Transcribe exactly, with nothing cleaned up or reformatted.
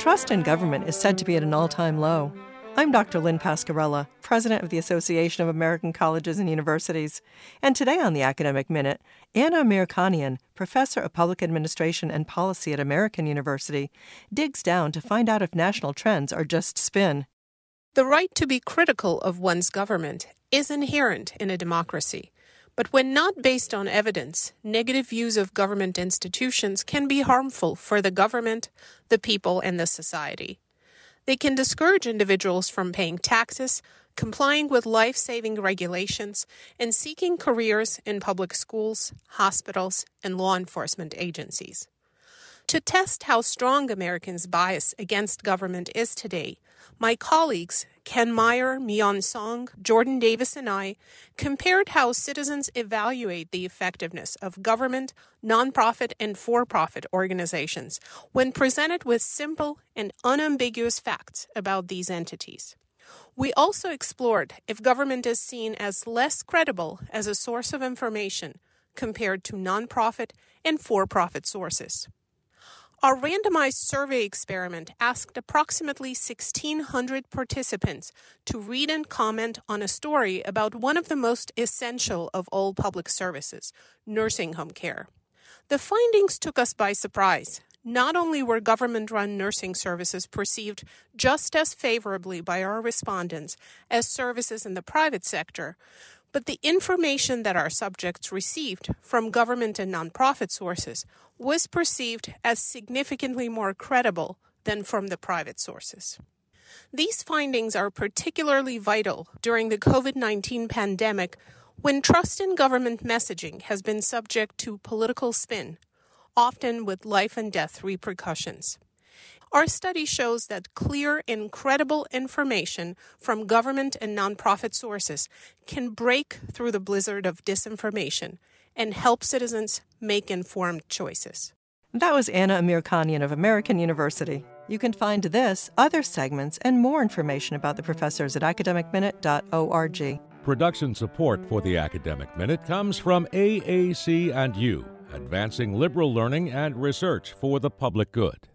Trust in government is said to be at an all-time low. I'm Doctor Lynn Pascarella, president of the Association of American Colleges and Universities. And today on the Academic Minute, Anna Amirkhanian, professor of public administration and policy at American University, digs down to find out if national trends are just spin. The right to be critical of one's government is inherent in a democracy. But when not based on evidence, negative views of government institutions can be harmful for the government, the people, and the society. They can discourage individuals from paying taxes, complying with life-saving regulations, and seeking careers in public schools, hospitals, and law enforcement agencies. To test how strong Americans' bias against government is today, my colleagues, Ken Meyer, Myeon Song, Jordan Davis, and I compared how citizens evaluate the effectiveness of government, nonprofit, and for-profit organizations when presented with simple and unambiguous facts about these entities. We also explored if government is seen as less credible as a source of information compared to nonprofit and for-profit sources. Our randomized survey experiment asked approximately sixteen hundred participants to read and comment on a story about one of the most essential of all public services, nursing home care. The findings took us by surprise. Not only were government-run nursing services perceived just as favorably by our respondents as services in the private sector, but the information that our subjects received from government and nonprofit sources was perceived as significantly more credible than from the private sources. These findings are particularly vital during the covid nineteen pandemic, when trust in government messaging has been subject to political spin, often with life and death repercussions. Our study shows that clear and credible information from government and nonprofit sources can break through the blizzard of disinformation and help citizens make informed choices. That was Anna Amirkhanian of American University. You can find this, other segments, and more information about the professors at academic minute dot org. Production support for the Academic Minute comes from A A C and U, advancing liberal learning and research for the public good.